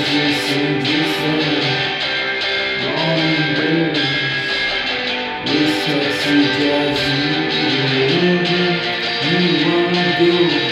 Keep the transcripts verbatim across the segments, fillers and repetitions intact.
this in this land, long days. This taxi drives you wherever you wanna go.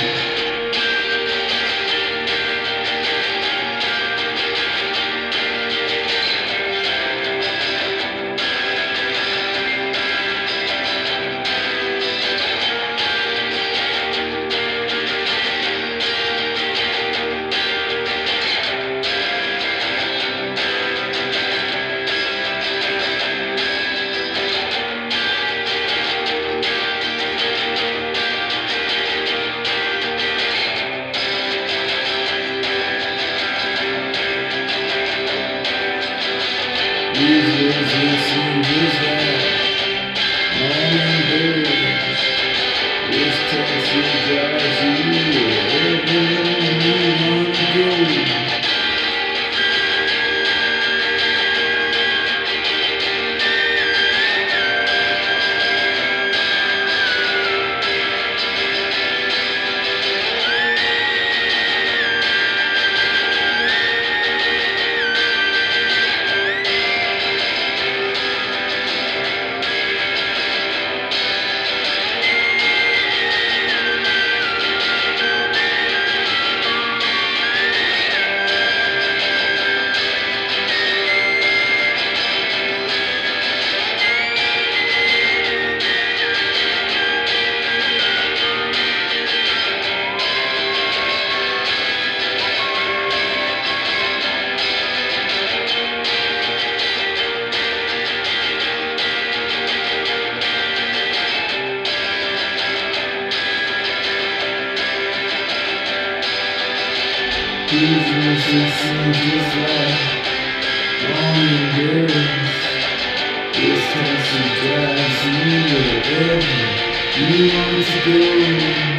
These words listen just like long days. This taxi drives you wherever you wanna go. These voices seem just like long days. This taxi drives you wherever you want to go.